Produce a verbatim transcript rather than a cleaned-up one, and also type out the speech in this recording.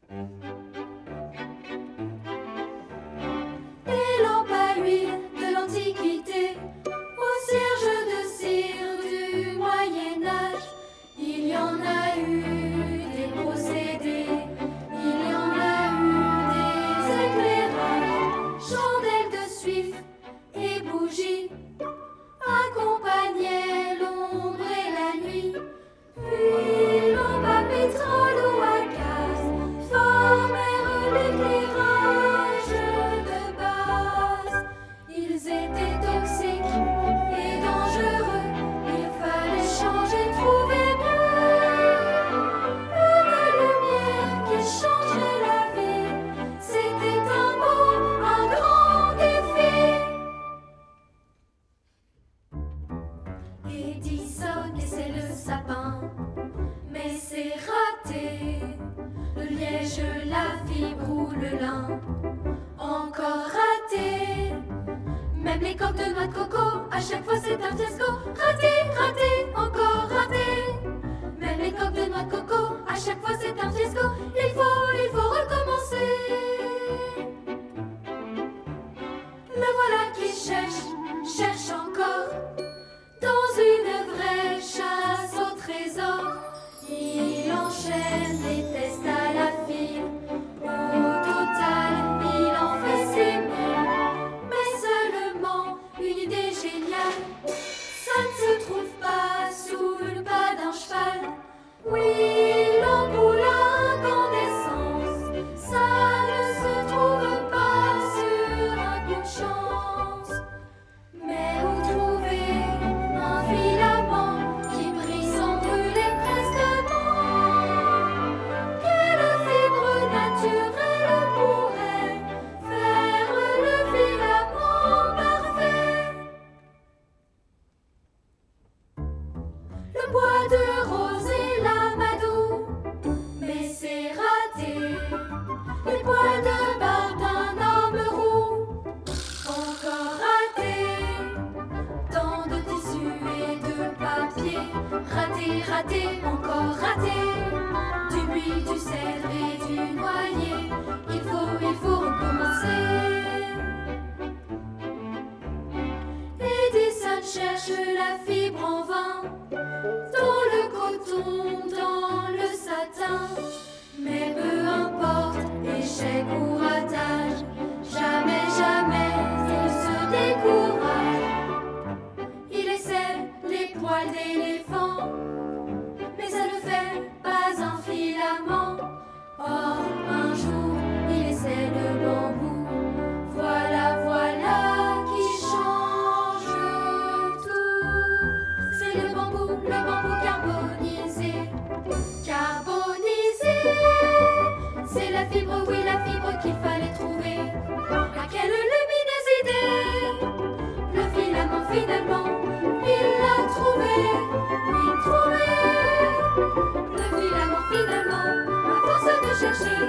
Des lampes à huile de l'Antiquité aux cierges de cire du Moyen-Âge, il y en a eu des procédés, il y en a eu des éclairages, chandelles de suif et bougies accompagnaient l'ombre et la nuit. Puis lampes à pétrole ou à gaz formèrent l'éclairage de base. Ils étaient toxiques et dangereux, il fallait changer, trouver mieux. Une lumière qui changerait la vie, c'était un beau, un grand défi. Edison essaie le sapin, mais c'est raté. Le liège, la fibre ou le lin, encore raté. Même les coques de noix de coco, à chaque fois c'est un fiasco. Raté, raté, encore raté. Même les coques de noix de coco, à chaque fois c'est un fiasco. Il faut, il faut recommencer. Le voilà qui cherche, cherche encore. Dans une vraie chasse au trésor, il enchaîne les tests à la file. Au total, il en fait ses mille. Mais seulement une idée géniale, ça ne se trouve pas sous le pas d'un cheval. Oui, l'ampoule à incandescence, ça ne se trouve pas sur un coup de chance. Mais où trouver un filament qui brille sans brûler prestement? Quelle fibre naturelle pourrait faire le filament parfait? Le bois de rose et l'amadou, mais c'est raté. Les poils de barbe d'un homme roux, encore raté. Tant de tissu et de papier, raté, raté, encore raté. Du buis, du cèdre et du noyer, il faut, il faut recommencer. Edison cherche la fibre en vain, dans le coton, dans le satin. Mais peu importe, échec ou ratage, jamais, jamais il ne se décourage. Il essaie les poils d'éléphant, mais ça ne fait pas un filament. Or, un jour, il essaie le bambou. Voilà, voilà qui change tout. C'est le bambou, le bambou carbonisé. Carbonisé, c'est la fibre, oui, la fibre qu'il fallait trouver. À quelle lumineuse idée! Le filament finalement, il l'a trouvé, oui trouvé. Le filament finalement, à force de chercher,